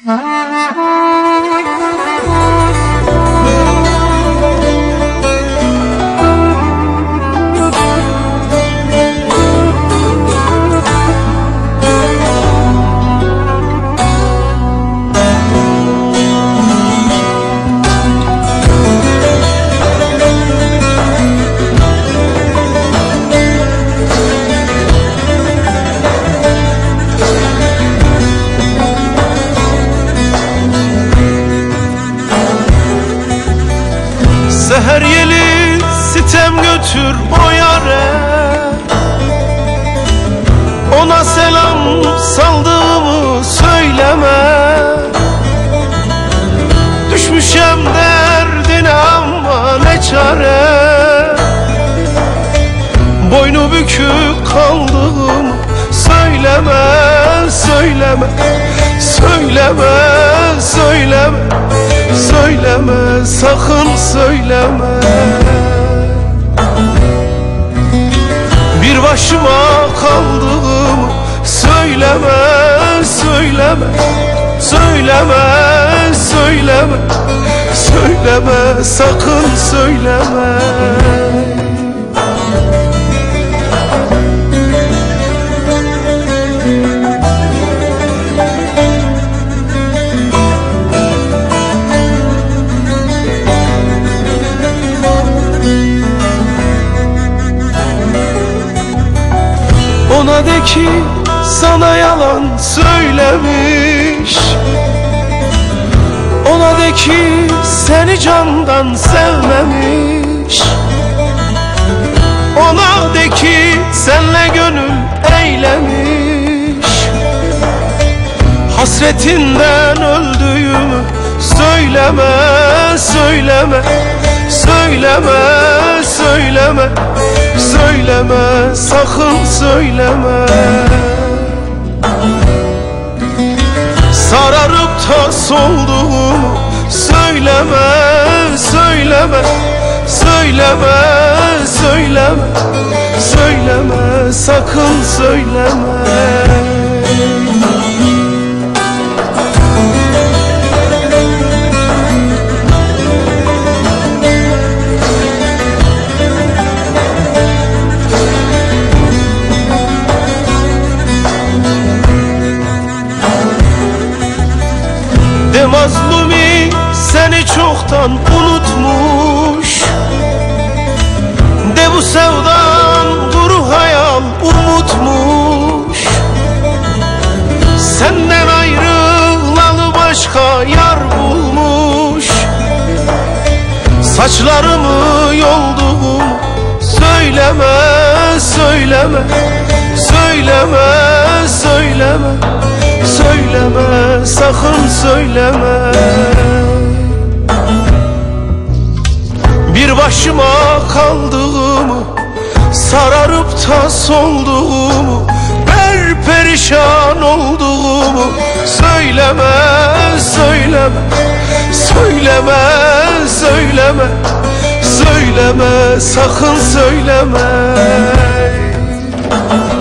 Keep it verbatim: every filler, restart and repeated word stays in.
Seher yeli sitem götür o yare, ona selam saldığımı söyleme. Düşmüşem derdine ama ne çare, boynu bükük kaldığımı söyleme, söyleme, söyleme, söyleme, söyleme, sakın söyleme. Bir başıma kaldığımı söyleme, söyleme, söyleme, söyleme, söyleme, sakın söyleme. Ona de ki sana yalan söylemiş, ona de ki seni candan sevmemiş, ona de ki senle gönül eylemiş. Hasretinden öldüğümü söyleme, söyleme, söyleme, söyleme, söyleme, sakın söyleme. Sararıp da solduğumu söyleme, söyleme, söyleme, söyleme, söyleme, sakın söyleme. De mazlumi seni çoktan unutmuş, de bu sevdan kuru hayal unutmuş. Senden ayrılalı başka yar bulmuş. Saçlarımı yolduğumu söyleme, söyleme, söyleme, söyleme, söyleme, sakın söyleme. Bir başıma kaldığımı, sararıp da solduğumu, perperişan olduğumu söyleme, söyleme, söyleme, söyleme, söyleme, sakın söyleme.